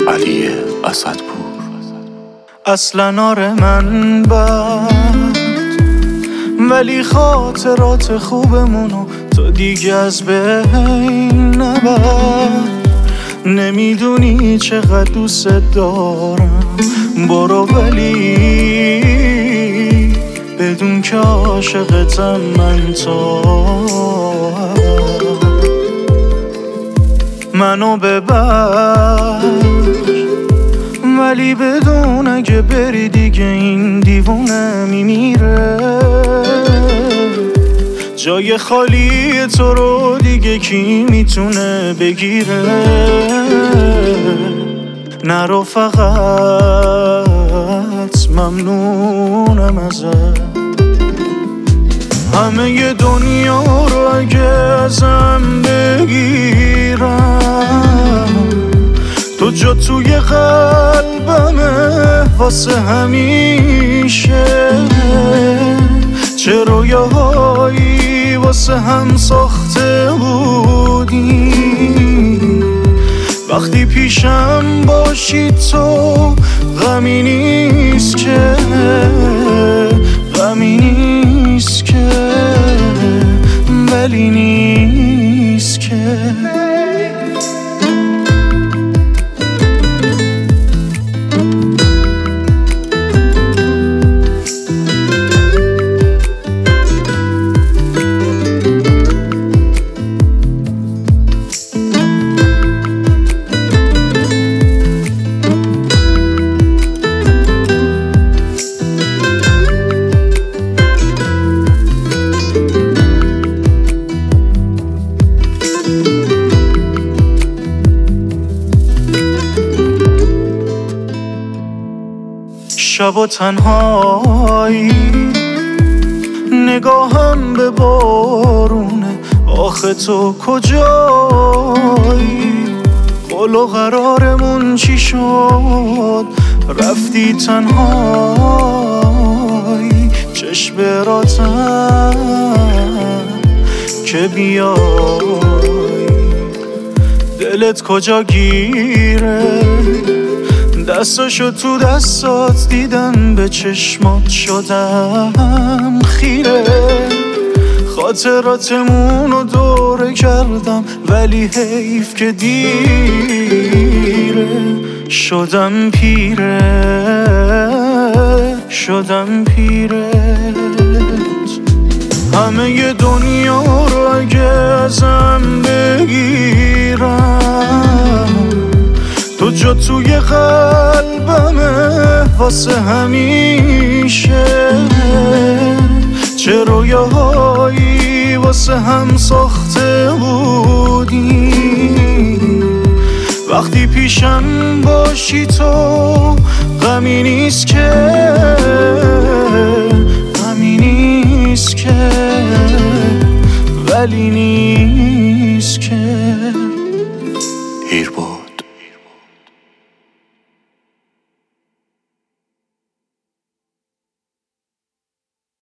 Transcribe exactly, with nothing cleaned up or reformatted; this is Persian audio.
علی اسدپور. اصلا آره من بد، ولی خاطرات خوبمونو تو دیگه از بین نبر. نمیدونی چقدر دوست دارم، برو ولی بدون که عاشقتم من تو. منو ببر ولی بدون اگه بری دیگه این دیوونه میمیره. جای خالی تو رو دیگه کی میتونه بگیره. نرو فقط ممنونم ازت. همه ی دنیا رو اگه ازم بگیرم، تو جا توی قلبمه واسه همیشه. چه رویاهایی واسه هم ساخته بودی، وقتی پیشم باشی تو غمی نیست که، غمی نیست که، ولی نیست که. شب و تنهایی نگاهم به بارونه، آخه تو کجایی؟ قول و قرارمون چی شد؟ رفتی تنهایی. چشم براتم که بیای، دلت کجا گیره؟ دستاشو تو دستات دیدم، به چشمات شدم خیره. خاطراتمونو دوره کردم ولی حیف که دیره. شدم پیره، شدم پیره. همه ی دنیا رو اگه ازم بگیرم، تو جا توی قلبمه واسه همیشه. چه رویاهایی واسه هم ساخته بودی، وقتی پیشم باشی تو غمی نیست که، غمی نیست که، ولی نیست که. هیربو